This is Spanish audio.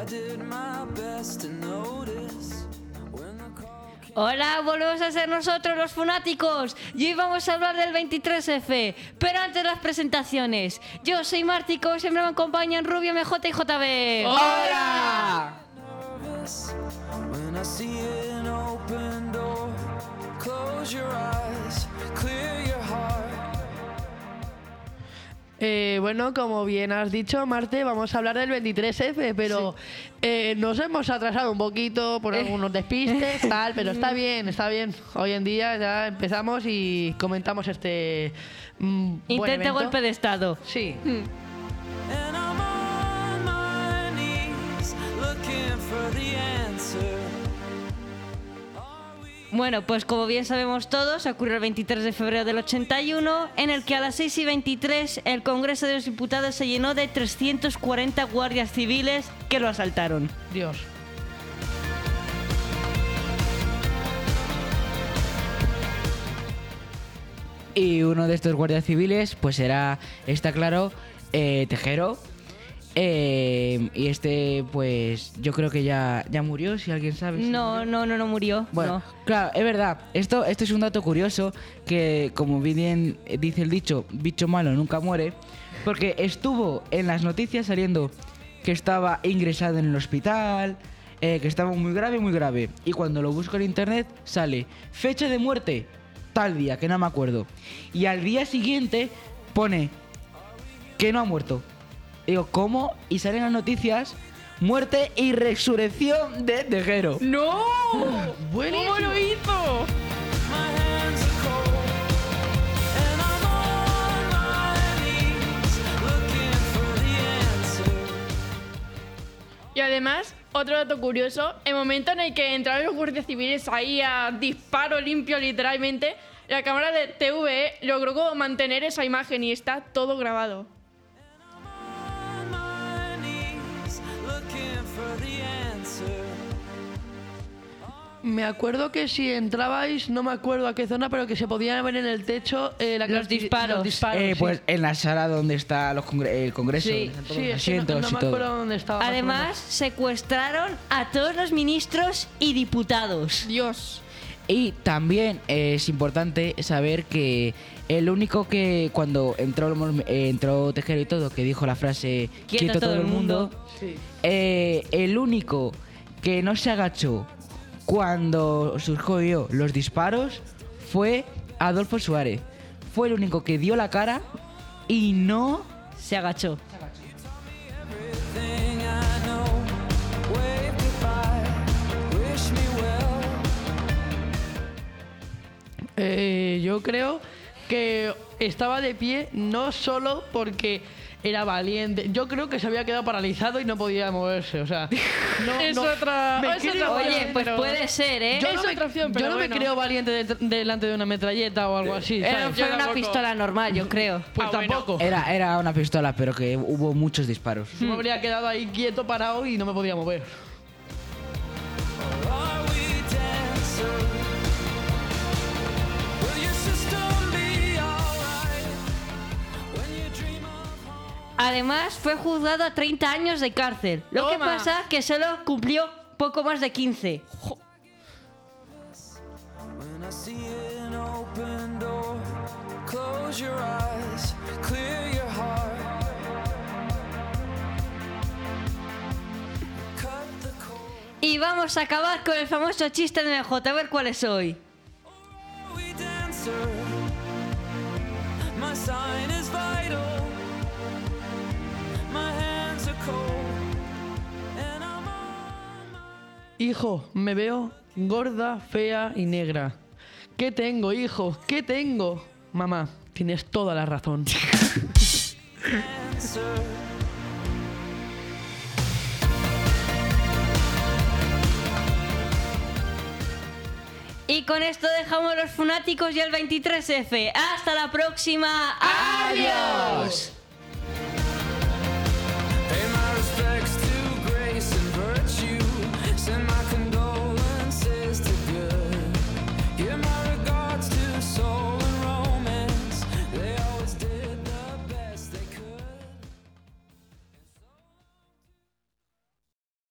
Hola, volvemos a ser nosotros los fanáticos y hoy vamos a hablar del 23F, pero antes las presentaciones. Yo soy Mártico, siempre me acompañan Rubio, MJ y JB. ¡Hola! Bueno, como bien has dicho, Marte, vamos a hablar del 23F, pero nos hemos atrasado un poquito por algunos despistes, tal, pero está bien, está bien. Hoy en día ya empezamos y comentamos este buen Intenta evento. golpe de estado. Sí. Bueno, pues como bien sabemos todos, ocurrió el 23 de febrero del 81, en el que a las 6:23 el Congreso de los Diputados se llenó de 340 guardias civiles que lo asaltaron. Dios. Y uno de estos guardias civiles, pues era, está claro, Tejero. Y este, pues, yo creo que ya murió, si alguien sabe. si No murió. Bueno, no. claro, es verdad. Esto es un dato curioso que, como bien dice el dicho, bicho malo nunca muere, porque estuvo en las noticias saliendo que estaba ingresado en el hospital, que estaba muy grave, y cuando lo busco en internet sale fecha de muerte, tal día, que no me acuerdo, y al día siguiente pone que no ha muerto. Digo, ¿cómo? Y salen las noticias: muerte y resurrección de Tejero. ¡No! ¡Buenísimo! ¿Cómo lo hizo? Y además, otro dato curioso, el momento en el que entraron los guardias civiles ahí a disparo limpio literalmente, la cámara de TVE logró como mantener esa imagen y está todo grabado. Me acuerdo que si entrabais, no me acuerdo a qué zona, pero que se podían ver en el techo Los disparos. sí. Pues en la sala donde está el Congreso, Sí. donde están todos Sí, los es que no asientos me y todo. acuerdo dónde estaba. más o Además, secuestraron a todos los ministros y diputados. Dios. Y también es importante saber que el único que cuando entró Tejero y todo, que dijo la frase Quieto todo el mundo. menos. Sí. el único que no se agachó cuando surgió los disparos fue Adolfo Suárez. Fue el único que dio la cara y no... Se agachó. Yo creo que estaba de pie no solo porque era valiente. Yo creo que se había quedado paralizado y no podía moverse. O sea, no, Es no- otra- me es creo- otra Oye, opción, pues pero- puede ser, ¿eh? Yo Es no me, otra opción, pero yo no me bueno. creo valiente delante de una metralleta o algo así. ¿sabes? Fue yo una tampoco. pistola normal, yo creo. Pues Ah, bueno. tampoco. Era una pistola, pero que hubo muchos disparos. Yo me habría quedado ahí quieto, parado y no me podía mover. Además, fue juzgado a 30 años de cárcel. Lo que Toma. pasa que solo cumplió poco más de 15. Y vamos a acabar con el famoso chiste de MJ, a ver cuál es hoy. Hijo, me veo gorda, fea y negra. ¿Qué tengo, hijo? ¿Qué tengo? Mamá, tienes toda la razón. Y con esto dejamos los fanáticos y el 23F. ¡Hasta la próxima! ¡Adiós!